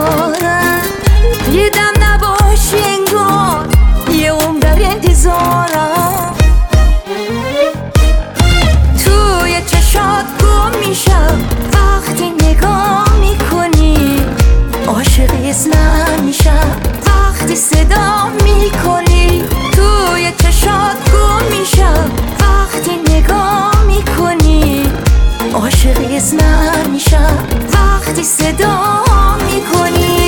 دارم، یه دم نباشی انگار یه عمر در انتظارم. توی چشات گم میشم وقتی نگاه میکنی، عاشق اسمم میشم وقتی صدا میکنی. توی چشات گم میشم وقتی نگاه میکنی، عاشق اسمم میشم وقتی صدا میکنی.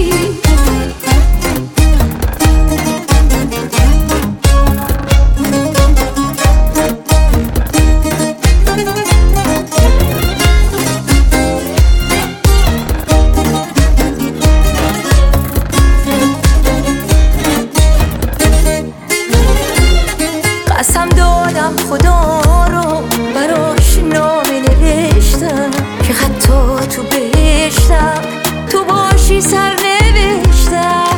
قسم دادم خدا رو براش نامه نوشتم که حتی تو بهشتم تو باشی سرنوشتم.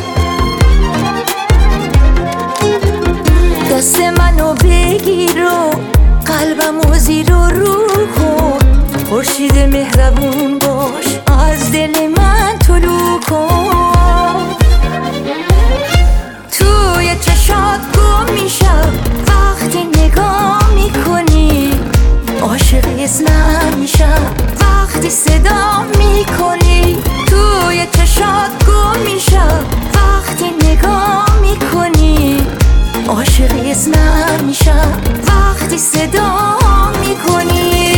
دست منو بگیر و قلبمو زیر و رو کن، خورشید مهربون باش از دل من طلوع کن. توی چشات گم میشم وقتی نگاه میکنی، عاشق اسمم میشم وقتی صدا میکنی. توی چشات گم میشم وقتی نگاه میکنی، عاشق اسمم میشم وقتی صدا میکنی.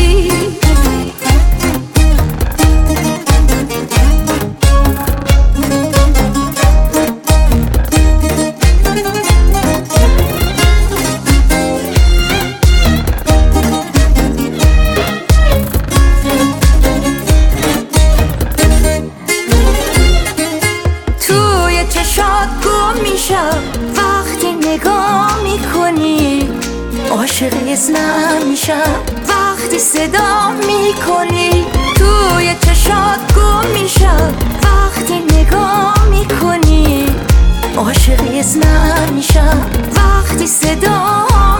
چشات گم میشم وقتی نگاه میکنی، عاشق اسمم میشم وقتی صدا میکنی. توی چشات گم میشم وقتی نگاه میکنی، عاشق اسمم میشم وقتی صدا